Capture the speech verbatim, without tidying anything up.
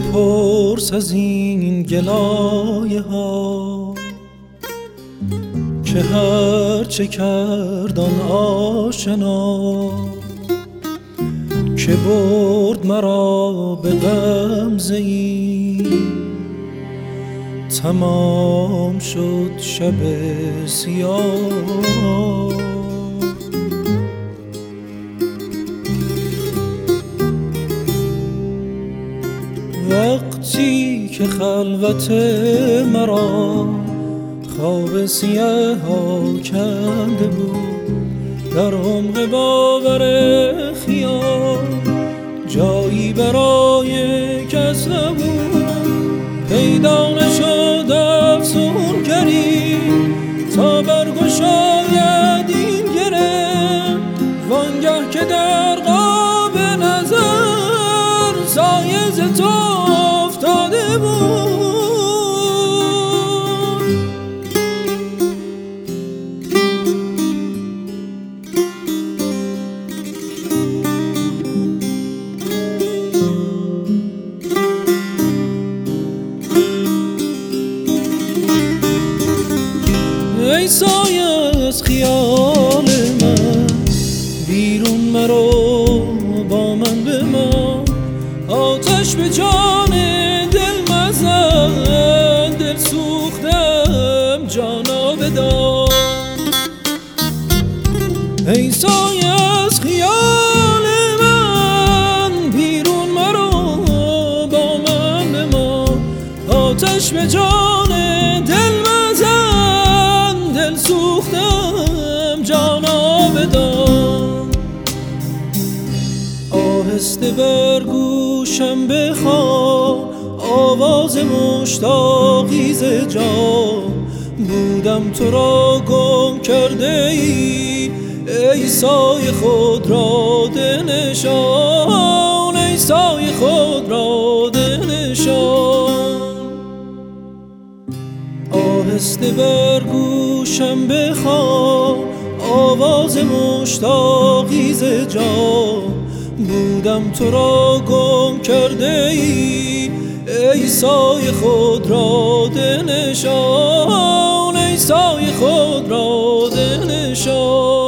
بپرس از این گلایه ها که هر چه کرد آن آشنا، که برد مرا به غمزه ای تمام شد شب سیاه. وقتی که خلوت مرا خواب سیاه ها کنده بود، در عمق باور خیال جایی برای کس نبود. پیدا نشد افسونگری تا برگشاید این گره، وانگه که در قاب نظر سایه ز تو افتاده بود. ای سایه از خیال من بیرون مرو، با من بمان، آتش به جان دل مزن، دل سوختم جانا بدان. ای سایه از خیال من بیرون مرو، با من بمان، آتش به جان دل مزن، دل سوختم جانا بدان. آهسته بر گوشم بخوان آواز مشتاقی ز جان، بودم تو را گم کرده ای، ای سایه خود را ده نشان، ای سایه خود را ده نشان. آهسته بر گوشم بخوان آواز مشتاقی ز جان، بودم تو را گم کرده ای، ای سایه خود را ده نشان، ای سایه خود را ده نشان.